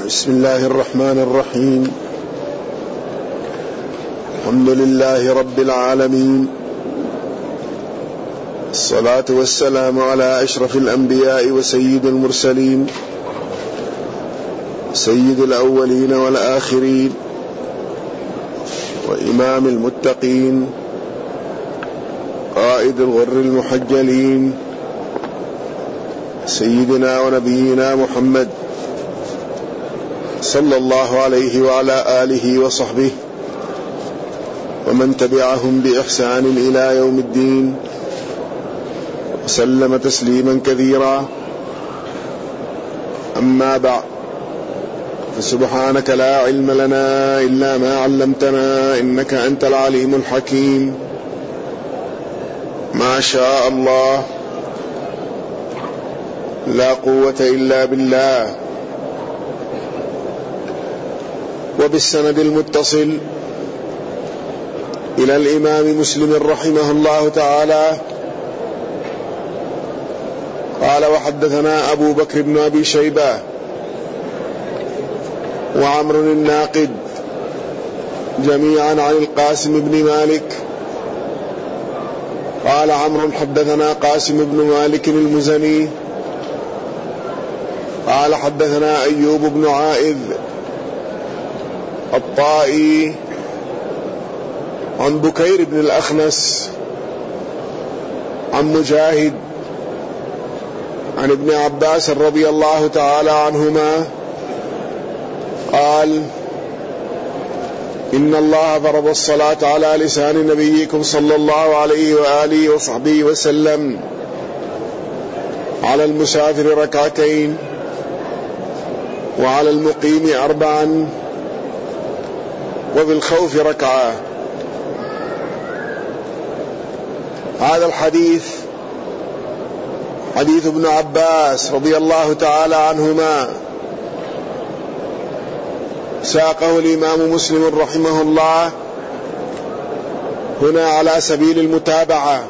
بسم الله الرحمن الرحيم. الحمد لله رب العالمين، الصلاة والسلام على أشرف الأنبياء وسيد المرسلين، سيد الأولين والآخرين، وإمام المتقين، قائد الغر المحجلين، سيدنا ونبينا محمد صلى الله عليه وعلى آله وصحبه ومن تبعهم بإحسان إلى يوم الدين، وسلم تسليما كثيرا. أما بعد، فسبحانك لا علم لنا إلا ما علمتنا إنك أنت العليم الحكيم. ما شاء الله لا قوة إلا بالله. وبالسند المتصل إلى الإمام مسلم رحمه الله تعالى قال: وحدثنا أبو بكر بن أبي شيبة وعمر الناقد جميعا عن القاسم بن مالك قال عمرو: حدثنا قاسم بن مالك المزني قال: حدثنا أيوب بن عائذ الطائي عن بكير بن الأخنس عن مجاهد عن ابن عباس رضي الله تعالى عنهما قال: إن الله فرض الصلاة على لسان نبيكم صلى الله عليه وآله وصحبه وسلم على المسافر ركعتين، وعلى المقيم 4، وفي الخوف ركعة. هذا الحديث حديث ابن عباس رضي الله تعالى عنهما، ساقه الإمام مسلم رحمه الله هنا على سبيل المتابعة،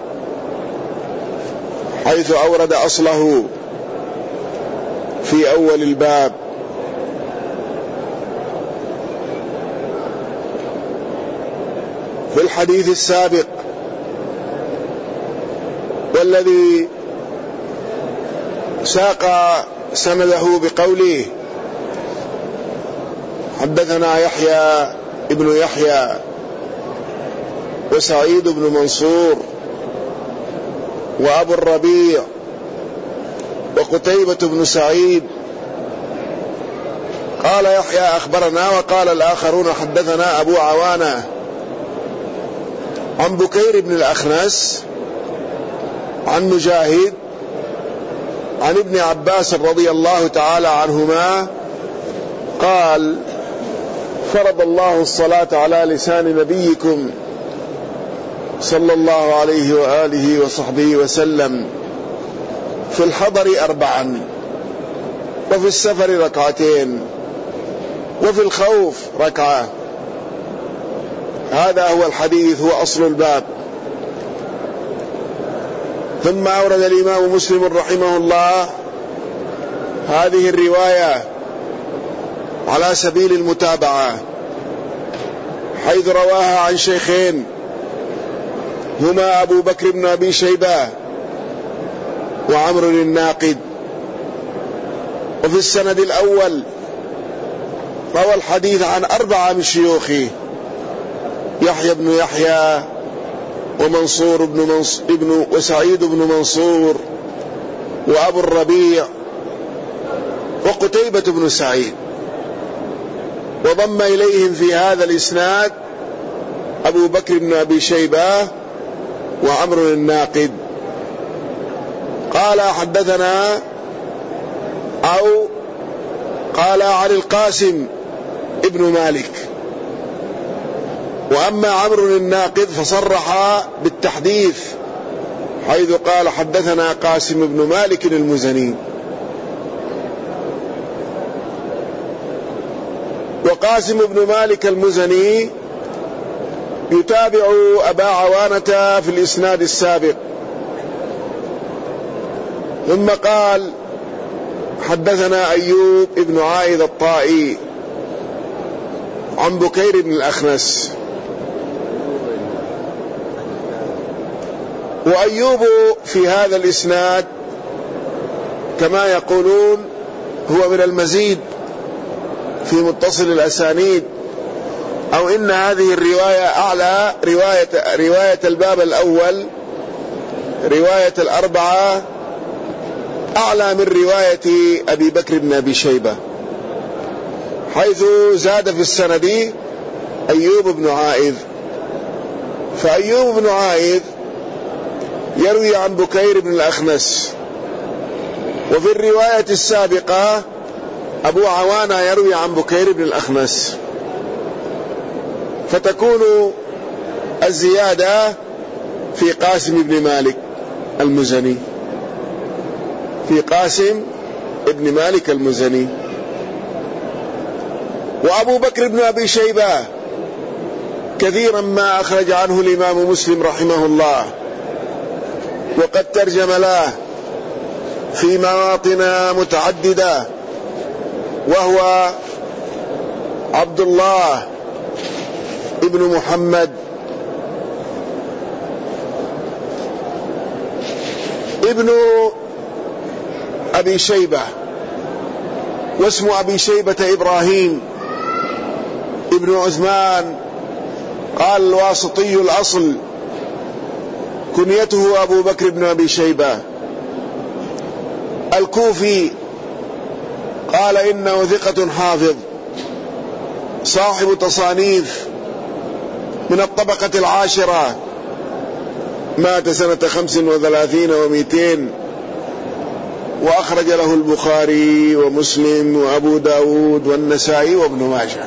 حيث أورد أصله في أول الباب. في الحديث السابق والذي ساق سنده بقوله: حدثنا يحيى ابن يحيى وسعيد بن منصور وأبو الربيع وقتيبة بن سعيد. قال يحيى: أخبرنا، وقال الآخرون: حدثنا أبو عوانة عن بكير بن الأخنس عن مجاهد عن ابن عباس رضي الله تعالى عنهما قال: فرض الله الصلاة على لسان نبيكم صلى الله عليه وآله وصحبه وسلم في الحضر 4، وفي السفر 2، وفي الخوف 1. هذا هو الحديث، هو أصل الباب. ثم أورد الإمام مسلم رحمه الله هذه الرواية على سبيل المتابعة، حيث رواها عن شيخين هما أبو بكر بن أبي شيبة وعمر الناقد. وفي السند الأول روى الحديث عن 4 من شيوخه: يحيى بن يحيى ومنصور وسعيد بن منصور وأبو الربيع وقتيبة بن سعيد. وضم إليهم في هذا الإسناد أبو بكر بن أبي شيبة وعمر الناقد. قال: حدثنا، أو قال عن القاسم ابن مالك. وأما عمرو الناقد فصرح بالتحديث، حيث قال: حدثنا قاسم بن مالك المزني. وقاسم بن مالك المزني يتابع أبا عوانة في الإسناد السابق. ثم قال: حدثنا أيوب بن عائذ الطائي عن بكير بن الأخنس. وأيوب في هذا الإسناد كما يقولون هو من المزيد في متصل الأسانيد، أو إن هذه الرواية أعلى رواية الباب الأول، رواية الأربعة أعلى من رواية أبي بكر بن أبي شيبة، حيث زاد في السند أيوب بن عائذ. فأيوب بن عائذ يروي عن بكير بن الأخنس، وفي الرواية السابقة أبو عوانة يروي عن بكير بن الأخنس، فتكون الزيادة في قاسم بن مالك المزني، في قاسم بن مالك المزني. وأبو بكر بن أبي شيبة كثيرا ما أخرج عنه الإمام مسلم رحمه الله، وقد ترجم له في مواطن متعددة، وهو عبد الله ابن محمد ابن أبي شيبة، واسم أبي شيبة إبراهيم ابن عثمان، قال الواسطي الأصل، كنيته أبو بكر بن أبي شيبة، الكوفي، قال إنه ثقة حافظ صاحب تصانيف، من الطبقة العاشرة، مات سنة 35 و200، وأخرج له البخاري ومسلم وأبو داود والنسائي وابن ماجه.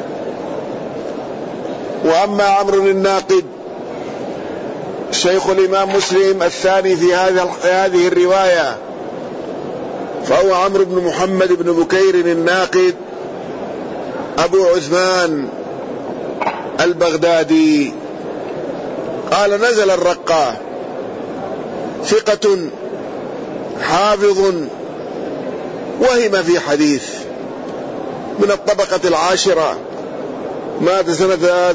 وأما عمرو الناقد شيخ الإمام مسلم الثاني في هذه الرواية، فهو عمرو بن محمد بن بكير الناقد أبو عثمان البغدادي، قال نزل الرقة، ثقة حافظ وهم في حديث، من الطبقة العاشرة، مات سنة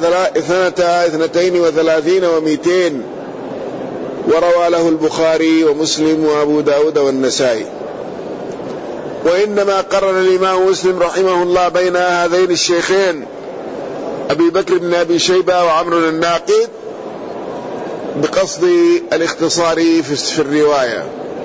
32 و200، وروى له البخاري ومسلم وأبو داود والنسائي. وإنما قرن الإمام مسلم رحمه الله بين هذين الشيخين أبي بكر بن أبي شيبة وعمرو الناقد بقصد الاختصار في الرواية.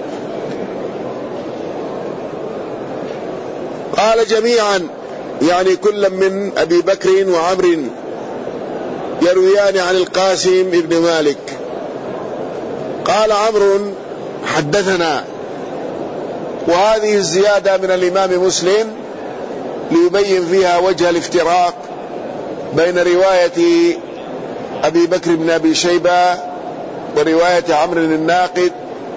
قال جميعا، يعني كل من أبي بكر وعمر يرويان عن القاسم بن مالك. قال عمرو حدثنا، وهذه الزيادة من الإمام مسلم ليبين فيها وجه الافتراق بين رواية أبي بكر بن أبي شيبة ورواية عمرو الناقد،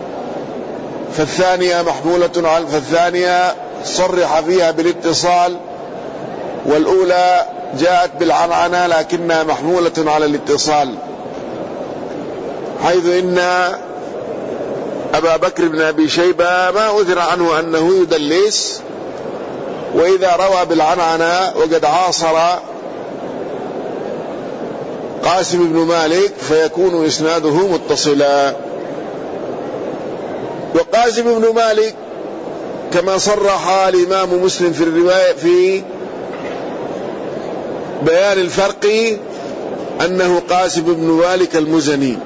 فالثانية صرح فيها بالاتصال، والأولى جاءت بالعنعنة لكنها محمولة على الاتصال، حيث إن أبا بكر بن أبي شيبة ما أثر عنه أنه يدلس، وإذا روى بالعنعنة وقد عاصر قاسم بن مالك فيكون إسناده متصلا. وقاسم بن مالك كما صرح الإمام مسلم في الرواية في بيان الفرق أنه قاسم بن مالك المزني.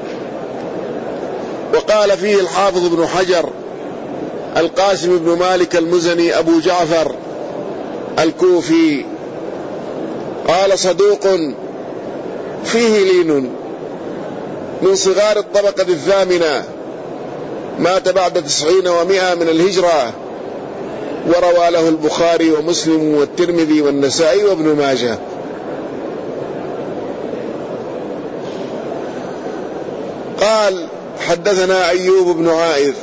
وقال فيه الحافظ بن حجر القاسم بن مالك المزني أبو جعفر الكوفي، قال صدوق فيه لين، من صغار الطبقة الثامنة، مات بعد 90 و100 من الهجرة، وروى له البخاري ومسلم والترمذي والنسائي وابن ماجه. قال حدثنا أيوب بن عائذ،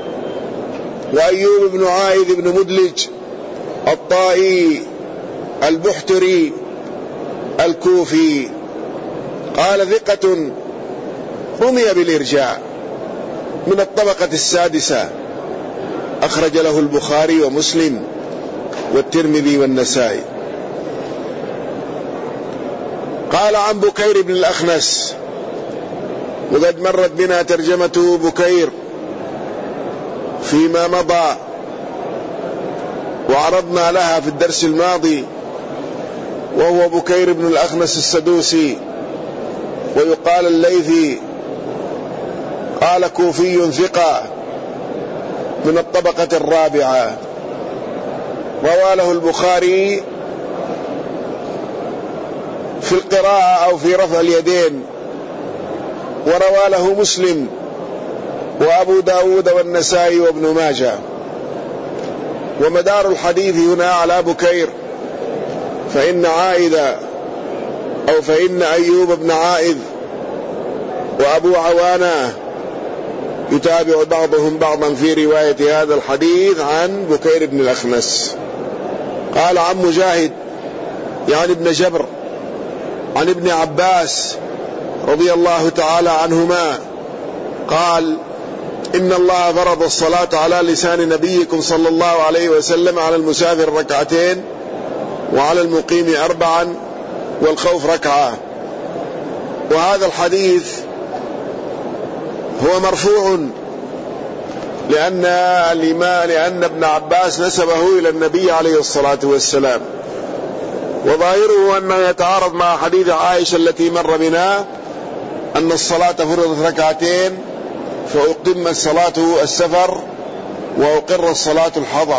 وأيوب بن عائذ بن مدلج الطائي البحتري الكوفي، قال ثقة رمي بالإرجاء، من الطبقة السادسة، أخرج له البخاري ومسلم والترمذي والنسائي. قال عن بكير بن الأخنس، وقد مرت بنا ترجمة بكير فيما مضى وعرضنا لها في الدرس الماضي، وهو بكير بن الأخنس السدوسي، ويقال الليثي، قال كوفي ثقة من الطبقة الرابعة، روى له البخاري في القراءة أو في رفع اليدين، وروى له مسلم وأبو داود والنسائي وابن ماجه. ومدار الحديث هنا على بكير، فإن أيوب بن عائذ وأبو عوانة يتابع بعضهم بعضا في رواية هذا الحديث عن بكير بن الأخنس. قال عن مجاهد يعني ابن جبر عن ابن عباس رضي الله تعالى عنهما قال: إن الله فرض الصلاة على لسان نبيكم صلى الله عليه وسلم على المسافر ركعتين، وعلى المقيم 4، والخوف ركعة. وهذا الحديث هو مرفوع لأن ابن عباس نسبه إلى النبي عليه الصلاة والسلام، وظاهره أنه يتعارض مع حديث عائشة التي مر بنا أن الصلاة فرضت ركعتين فأقم الصلاة السفر وأقر الصلاة الحضر.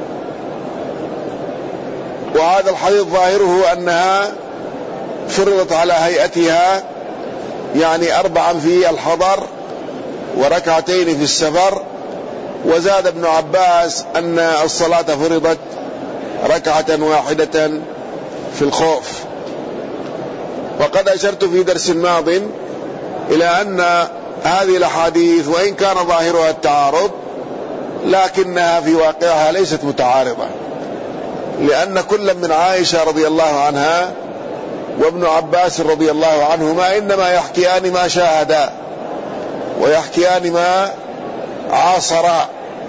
وهذا الحديث ظاهره أنها فرضت على هيئتها، يعني 4 في الحضر وركعتين في السفر. وزاد ابن عباس أن الصلاة فرضت ركعة واحدة في الخوف. وقد أشرت في درس ماض إلى أن هذه الأحاديث وإن كان ظاهرها التعارض، لكنها في واقعها ليست متعارضة، لأن كل من عائشة رضي الله عنها وابن عباس رضي الله عنهما إنما يحكيان ما شاهدا ويحكيان ما عاصرا،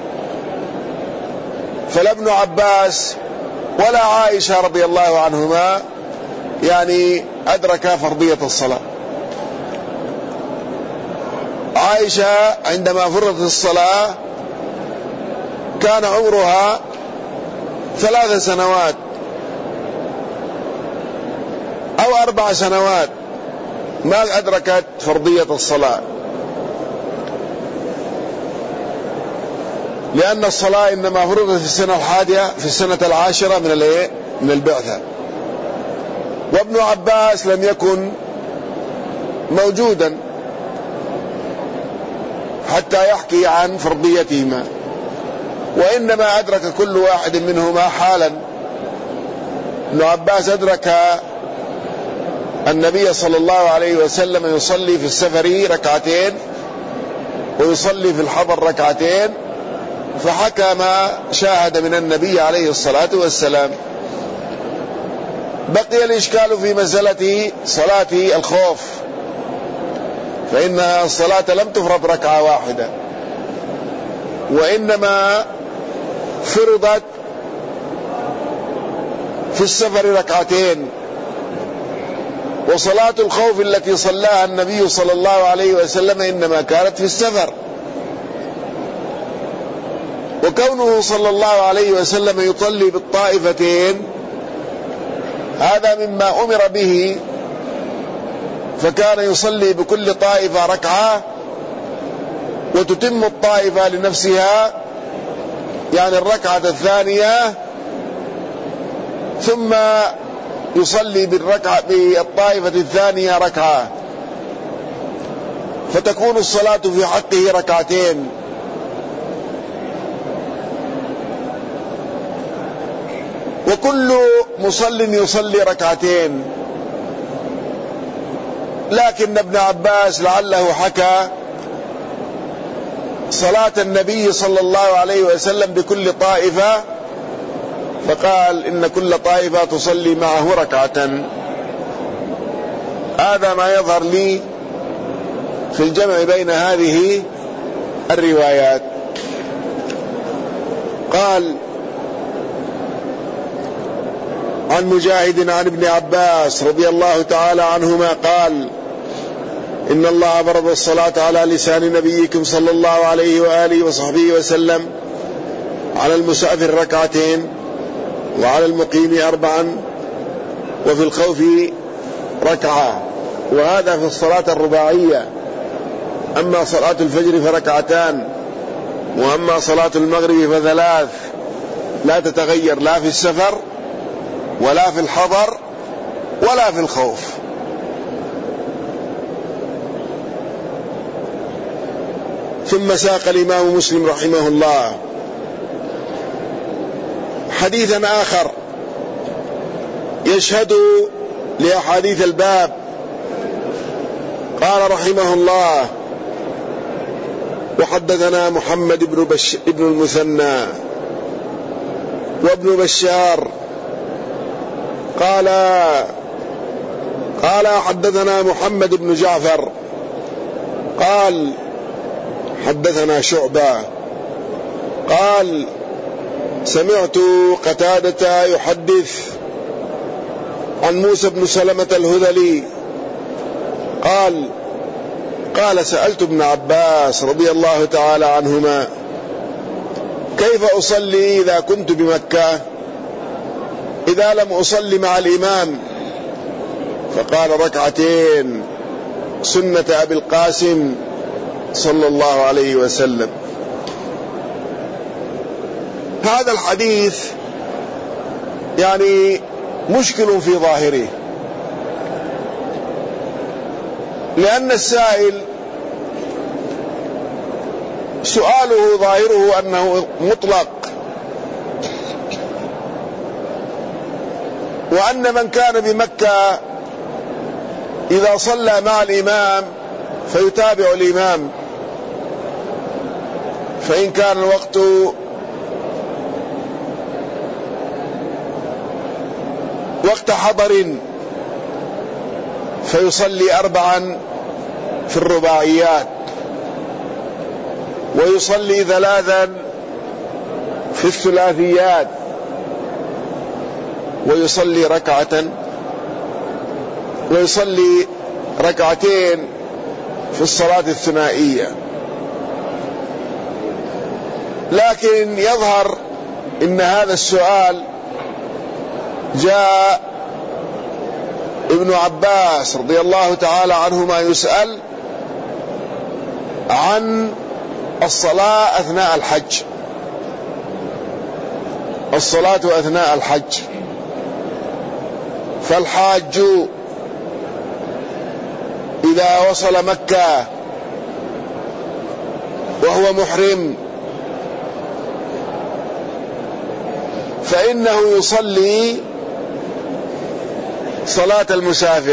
فلا ابن عباس ولا عائشة رضي الله عنهما يعني أدرك فرضية الصلاة. عائشة عندما فرضت الصلاة كان عمرها 3 سنوات أو 4 سنوات، ما أدركت فرضية الصلاة، لأن الصلاة إنما فرضت في السنة 10 من البعثة. وابن عباس لم يكن موجودا حتى يحكي عن فرضيتهما، وإنما أدرك كل واحد منهما حالا. ابن عباس أدرك النبي صلى الله عليه وسلم يصلي في السفر ركعتين ويصلي في الحضر ركعتين، فحكى ما شاهد من النبي عليه الصلاة والسلام. بقي الإشكال في مسألة صلاة الخوف، فإن الصلاة لم تفرض ركعة واحدة، وإنما فرضت في السفر ركعتين. وصلاة الخوف التي صلاها النبي صلى الله عليه وسلم إنما كانت في السفر، وكونه صلى الله عليه وسلم يصلي بالطائفتين هذا مما أمر به، فكان يصلي بكل طائفة ركعة وتتم الطائفة لنفسها، يعني الركعة الثانية، ثم يصلي بالطائفة الثانية ركعة، فتكون الصلاة في حقه ركعتين. وكل مصل يصلي ركعتين، لكن ابن عباس لعله حكى صلاة النبي صلى الله عليه وسلم بكل طائفة، فقال إن كل طائفة تصلي معه ركعة. هذا ما يظهر لي في الجمع بين هذه الروايات. قال عن مجاهد عن ابن عباس رضي الله تعالى عنهما قال إن الله فرض الصلاة على لسان نبيكم صلى الله عليه وآله وصحبه وسلم على المسافر ركعتين وعلى المقيم 4 وفي الخوف ركعة، وهذا في الصلاة الرباعية. أما صلاة الفجر فركعتان، وأما صلاة المغرب ف3 لا تتغير لا في السفر ولا في الحضر ولا في الخوف. ثم ساق الإمام مسلم رحمه الله حديثا آخر يشهد لأحاديث الباب. قال رحمه الله: وحدثنا محمد بن المثنى وابن بشار قال حدثنا محمد بن جعفر قال حدثنا شعبة قال سمعت قتادة يحدث عن موسى بن سلمة الهذلي قال سألت ابن عباس رضي الله تعالى عنهما: كيف أصلي إذا كنت بمكة إذا لم أصلي مع الإمام؟ فقال: ركعتين سنة أبي القاسم صلى الله عليه وسلم. هذا الحديث يعني مشكل في ظاهره، لأن السائل سؤاله ظاهره أنه مطلق، وأن من كان بمكة إذا صلى مع الإمام فيتابع الإمام، فإن كان الوقت وقت حضر فيصلي 4 في الرباعيات، ويصلي 3 في الثلاثيات، ويصلي ركعتين في الصلاة الثنائية. لكن يظهر إن هذا السؤال جاء ابن عباس رضي الله تعالى عنهما يسأل عن الصلاة أثناء الحج، الصلاة أثناء الحج. فالحاج إذا وصل مكة وهو محرم فإنه يصلي صلاة المسافر،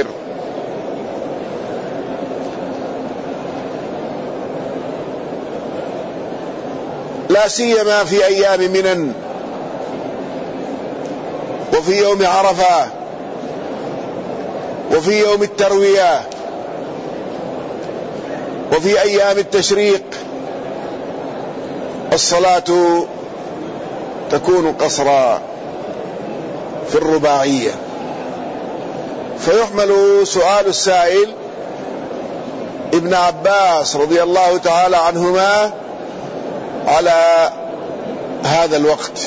لا سيما في أيام منن وفي يوم عرفة وفي يوم التروية وفي أيام التشريق، الصلاة تكون قصرا في الرباعية. فيحمل سؤال السائل ابن عباس رضي الله تعالى عنهما على هذا الوقت.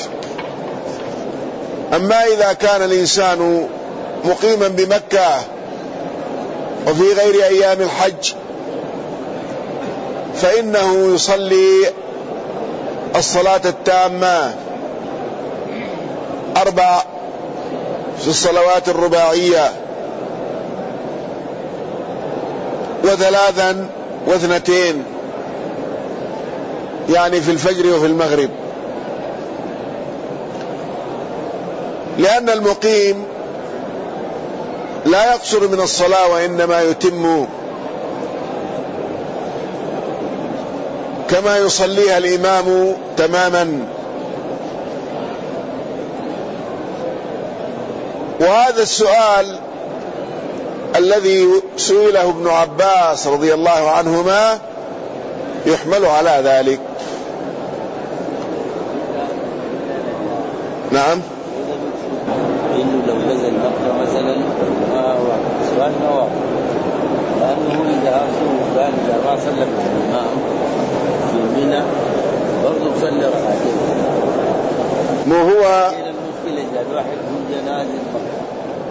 أما إذا كان الإنسان مقيما بمكة وفي غير أيام الحج فإنه يصلي الصلاة التامة 4 في الصلوات الرباعية، 3 و2 يعني في الفجر وفي المغرب، لأن المقيم لا يقصر من الصلاة وإنما يتم كما يصليها الإمام تماما. وهذا السؤال الذي سئله ابن عباس رضي الله عنهما يحمل على ذلك، نعم. إنه لو نزل مكة مثلا ما هو سؤال ما هو، لأنه إذا أرسلوا قال إذا ما صلى الإمام في منى برضه صلى ركعتين. مو هو المشكلة إذا الواحد هو نازل مكة،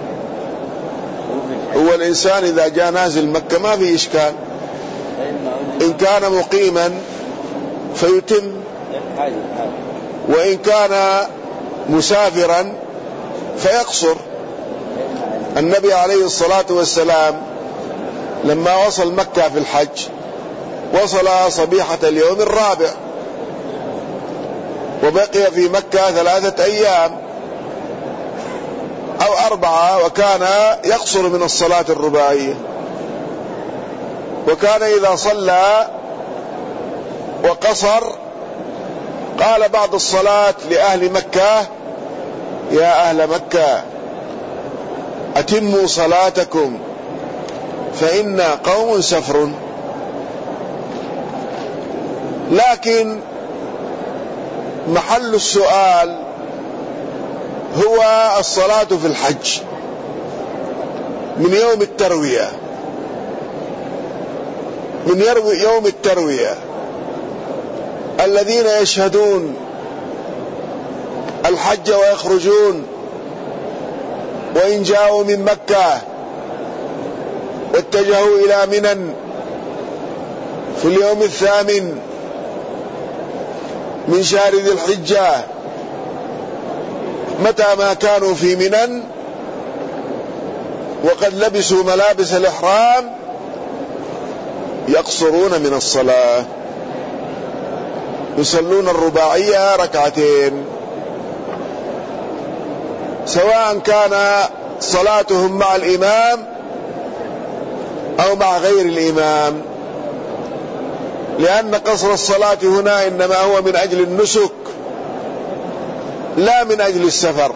هو الإنسان إذا جاء نازل مكة ما في إشكال، إن كان مقيما فيتم، وإن كان مسافرا فيقصر. النبي عليه الصلاة والسلام لما وصل مكة في الحج وصل صبيحة اليوم الرابع وبقي في مكة 3 أيام أو 4، وكان يقصر من الصلاة الرباعية. وكان إذا صلى وقصر قال بعد الصلاة لأهل مكة: يا أهل مكة أتموا صلاتكم فإنا قوم سفر. لكن محل السؤال هو الصلاة في الحج من يوم التروية، من يوم التروية الذين يشهدون الحج ويخرجون، وإن جاءوا من مكة واتجهوا إلى منى في اليوم 8 من شهر ذي الحجة، متى ما كانوا في منى وقد لبسوا ملابس الإحرام يقصرون من الصلاة، يصلون الرباعية 2 سواء كان صلاتهم مع الإمام أو مع غير الإمام، لأن قصر الصلاة هنا إنما هو من أجل النسك لا من أجل السفر.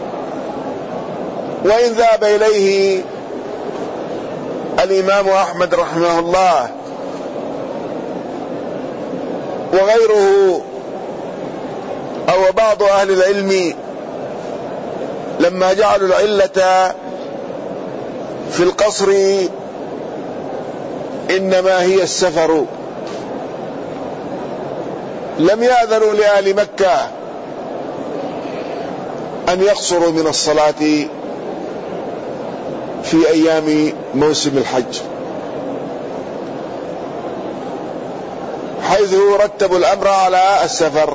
وإن ذهب إليه الإمام أحمد رحمه الله وغيره أو بعض أهل العلم لما جعلوا العلة في القصر إنما هي السفر، لم يأذنوا لأهل مكة أن يقصروا من الصلاة في أيام موسم الحج، حيث رتبوا الأمر على السفر.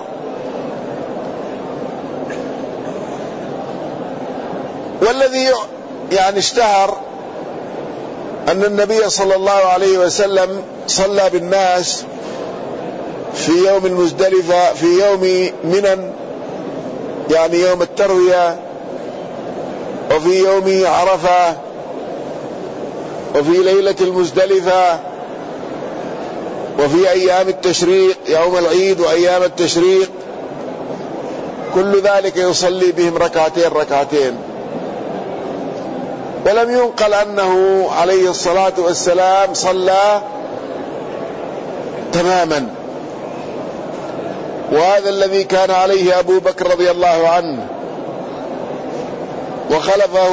والذي يعني اشتهر أن النبي صلى الله عليه وسلم صلى بالناس في يوم المزدلفة، في يوم منى يعني يوم التروية، وفي يوم عرفة، وفي ليلة المزدلفة، وفي أيام التشريق يوم العيد وأيام التشريق، كل ذلك يصلي بهم 2 ولم ينقل أنه عليه الصلاة والسلام صلى تماما. وهذا الذي كان عليه أبو بكر رضي الله عنه، وخلفه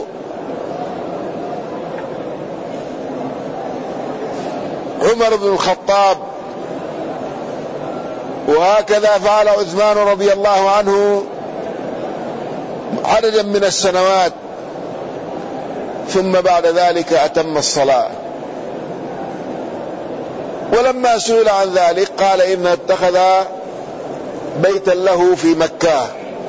عمر بن الخطاب، وهكذا فعل عثمان رضي الله عنه عددا من السنوات، ثم بعد ذلك أتم الصلاة. ولما سئل عن ذلك قال إن اتخذ بيتا له في مكة،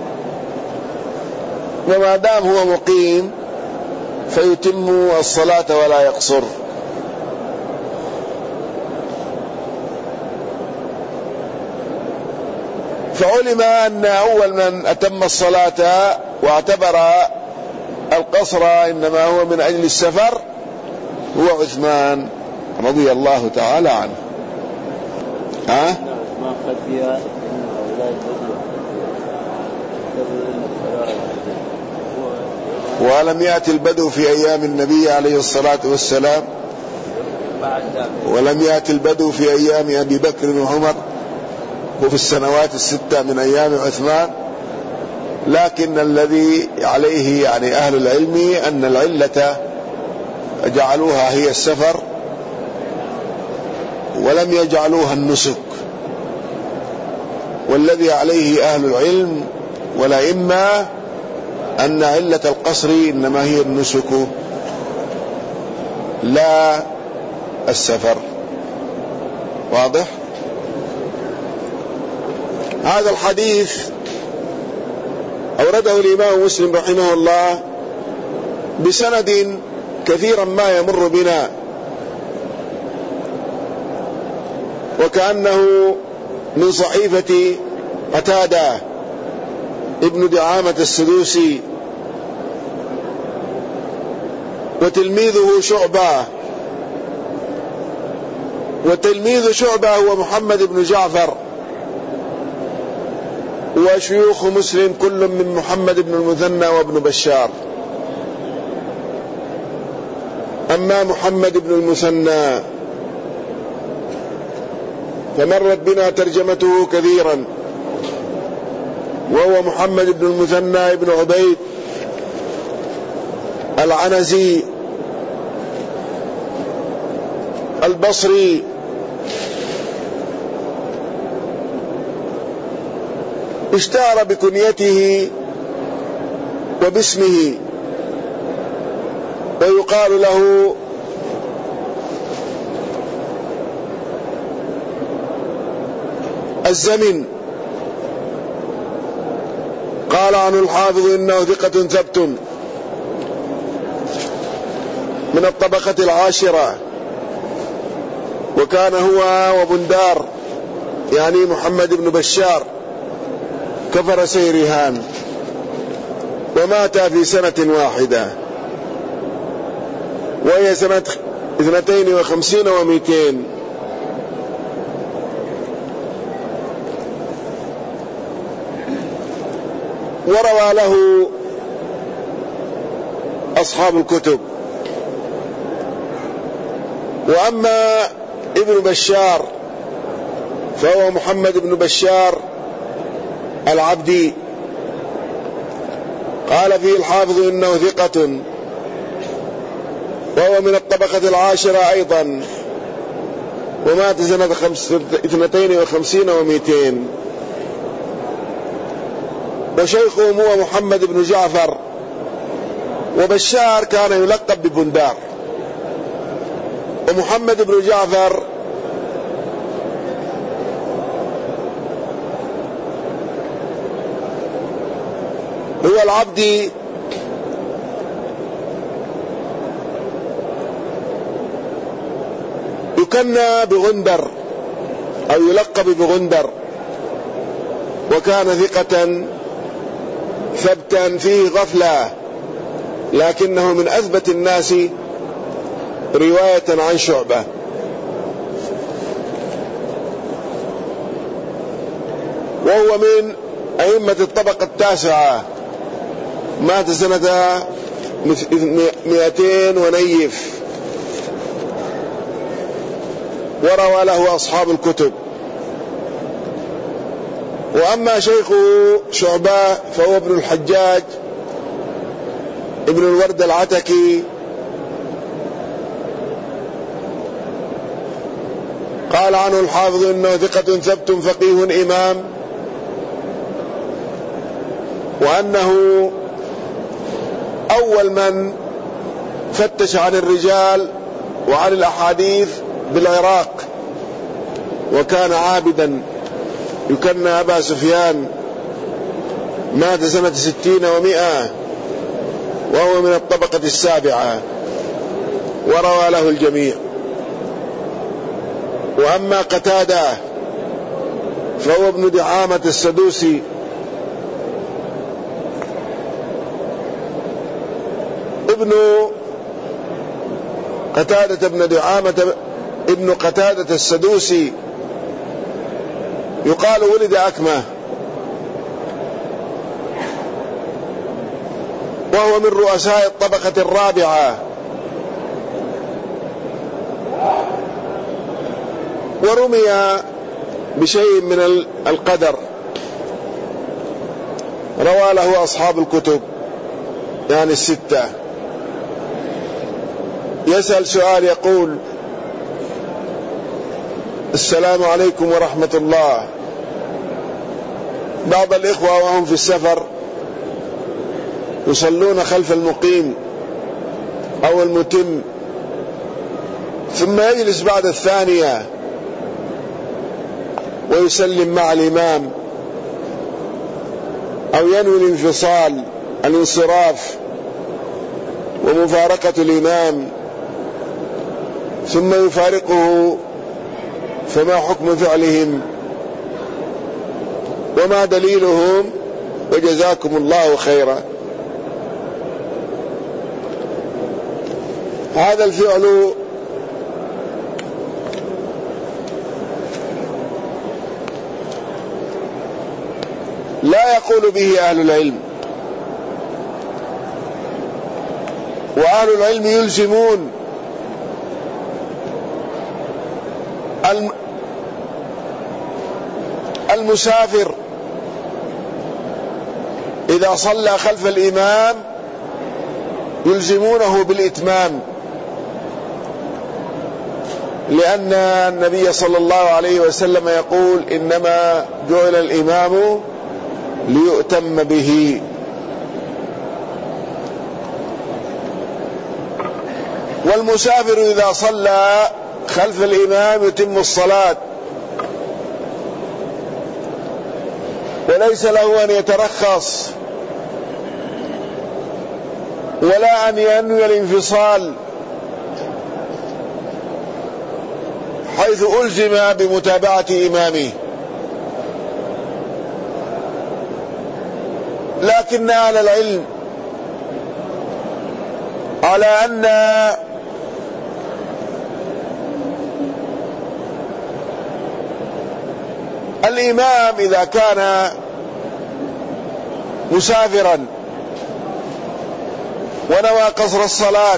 وما دام هو مقيم فيتم الصلاة ولا يقصر. فعلم أن أول من أتم الصلاة واعتبر القصر إنما هو من أجل السفر هو عثمان رضي الله تعالى عنه. ولم يأتي البدو في أيام النبي عليه الصلاة والسلام، ولم يأتي البدو في أيام أبي بكر وعمر، وفي السنوات 6 من أيام عثمان، لكن الذي عليه يعني أهل العلم أن العلة جعلوها هي السفر ولم يجعلوها النسك، والذي عليه أهل العلم والأئمة أن علة القصر إنما هي النسك لا السفر. واضح؟ هذا الحديث أورده الإمام مسلم رحمه الله بسند كثيرا ما يمر بنا، وكأنه من صحيفة قتادة ابن دعامة السدوسي، وتلميذه شعبة، وتلميذ شعبة هو محمد بن جعفر، وشيوخ مسلم كل من محمد بن المثنى وابن بشار. أما محمد بن المثنى فمرت بنا ترجمته كثيرا، وهو محمد بن المثنى بن عبيد العنزي البصري، اشتهر بكنيته وباسمه، ويقال له الزمن. قال عنه الحافظ إنه ثقة ثبت من الطبقة العاشرة، وكان هو وبندار يعني محمد بن بشار كفر سيرهان، ومات في سنة واحدة وهي سنة 52 و200. وروى له أصحاب الكتب. وأما ابن بشار فهو محمد بن بشار العبدي، قال فيه الحافظ إنه ثقة، وهو من الطبقة العاشرة أيضا، ومات سنة 52 و200. وشيخهم هو محمد بن جعفر، وبشار كان يلقب ببندار، ومحمد بن جعفر هو العبدي، يكنى بغندر أو يلقب بغندر، وكان ثقة ثبتا فيه غفلة، لكنه من أثبت الناس رواية عن شعبة. وهو من أئمة الطبقة التاسعة، مات سنة 200 ونيف، وروى له أصحاب الكتب. وأما شيخه شعبة فهو ابن الحجاج ابن الورد العتكي، قال عنه الحافظ إنه ثقة ثبت فقيه إمام، وأنه أول من فتش عن الرجال وعن الأحاديث بالعراق، وكان عابدا يكنى أبا سفيان، مات سنة 60 و100، وهو من الطبقة السابعة، وروى له الجميع. وأما قتادة فهو ابن دعامة السدوسي، ابن قتادة ابن دعامة ابن قتادة السدوسي، يقال ولد أكمة، وهو من رؤساء الطبقة الرابعة، ورمي بشيء من القدر، روى له أصحاب الكتب يعني الستة. يسأل سؤال يقول: السلام عليكم ورحمة الله. بعض الإخوة وهم في السفر يصلون خلف المقيم أو المتم، ثم يجلس بعد الثانية ويسلم مع الإمام، أو ينوي الانفصال، الانصراف ومفارقة الإمام ثم يفارقه، فما حكم فعلهم وما دليلهم؟ وجزاكم الله خيرا. هذا الفعل لا يقول به أهل العلم، وأهل العلم يلزمون المسافر إذا صلى خلف الإمام يلزمونه بالإتمام، لأن النبي صلى الله عليه وسلم يقول: إنما جعل الإمام ليؤتم به. والمسافر إذا صلى خلف الإمام يتم الصلاة، وليس له أن يترخص ولا أن ينوي الانفصال، حيث ألزم بمتابعة إمامه. لكن أهل العلم على أن الإمام إذا كان مسافرا ونوى قصر الصلاة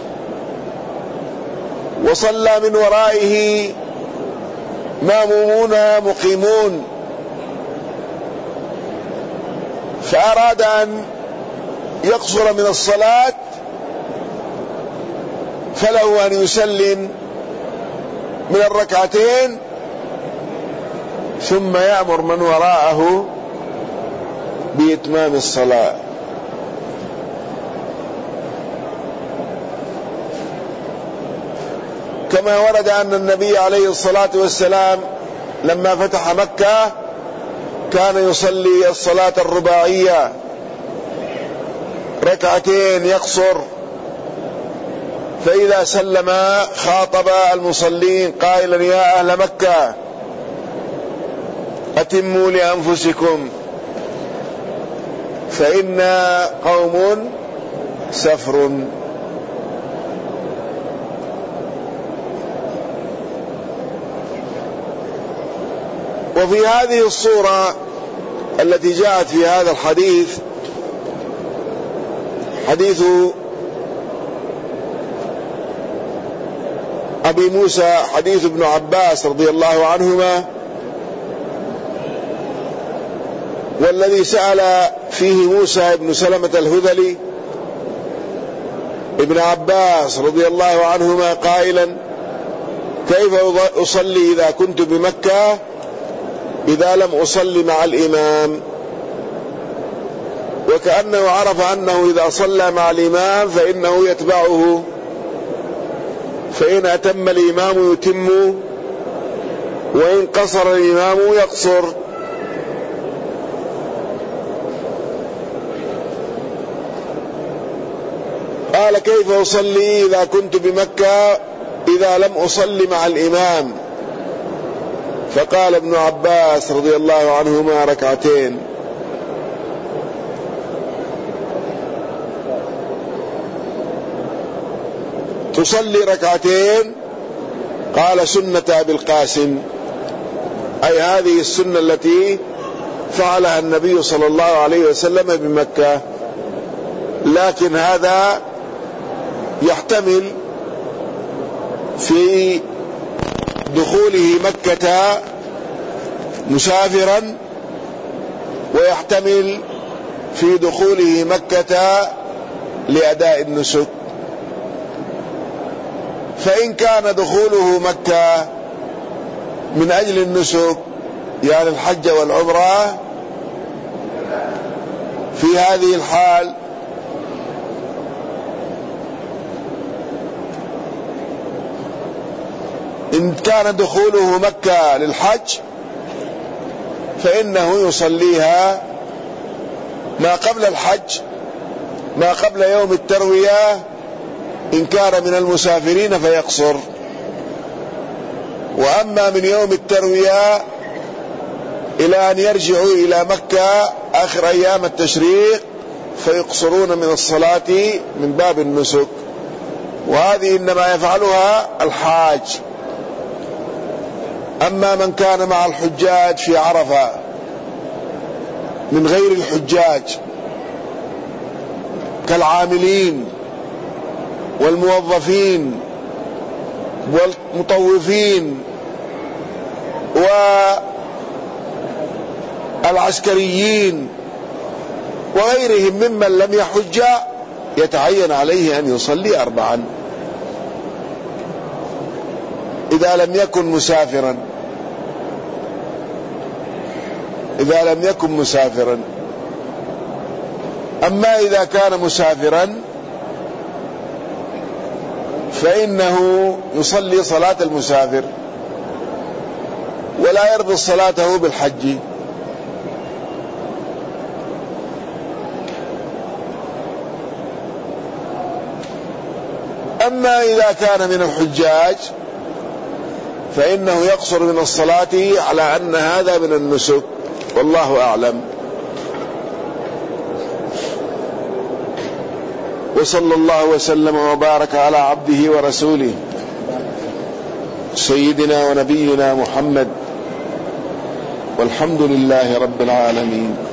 وصلى من ورائه مامومون مقيمون، فأراد أن يقصر من الصلاة، فله أن يسلم من الركعتين ثم يأمر من وراءه بإتمام الصلاة. كما ورد أن النبي عليه الصلاة والسلام لما فتح مكة كان يصلي الصلاة الرباعية ركعتين يقصر، فإذا سلم خاطب المصلين قائلا: يا أهل مكة أتموا لأنفسكم فإنا قوم سفر. وفي هذه الصورة التي جاءت في هذا الحديث، حديث أبي موسى، حديث ابن عباس رضي الله عنهما، والذي سأل فيه موسى بن سلمة الهذلي ابن عباس رضي الله عنهما قائلا: كيف أصلي إذا كنت بمكة إذا لم أصلي مع الإمام؟ وكأنه عرف أنه إذا صلى مع الإمام فإنه يتبعه، فإن أتم الإمام يتم، وإن قصر الإمام يقصر. قال: كيف أصلي إذا كنت بمكة إذا لم أصلي مع الإمام؟ فقال ابن عباس رضي الله عنهما: ركعتين. تصلي ركعتين؟ قال: سنة أبي القاسم، أي هذه السنة التي فعلها النبي صلى الله عليه وسلم بمكة. لكن هذا يحتمل في دخوله مكة مسافرا، ويحتمل في دخوله مكة لأداء النسك. فإن كان دخوله مكة من أجل النسك يعني الحج والعمرة، في هذه الحال إن كان دخوله مكة للحج فإنه يصليها ما قبل الحج، ما قبل يوم التروية إن كان من المسافرين فيقصر، وأما من يوم التروية إلى أن يرجعوا إلى مكة آخر أيام التشريق فيقصرون من الصلاة من باب النسك. وهذه إنما يفعلها الحاج. أما من كان مع الحجاج في عرفة من غير الحجاج كالعاملين والموظفين والمطوفين والعسكريين وغيرهم ممن لم يحج، يتعين عليه أن يصلي 4 إذا لم يكن مسافرا. إذا لم يكن مسافرا. أما إذا كان مسافرا فإنه يصلي صلاة المسافر ولا يربط صلاته بالحج. أما إذا كان من الحجاج فإنه يقصر من الصلاة على أن هذا من النسك، والله أعلم. وصلى الله وسلم وبارك على عبده ورسوله سيدنا ونبينا محمد، والحمد لله رب العالمين.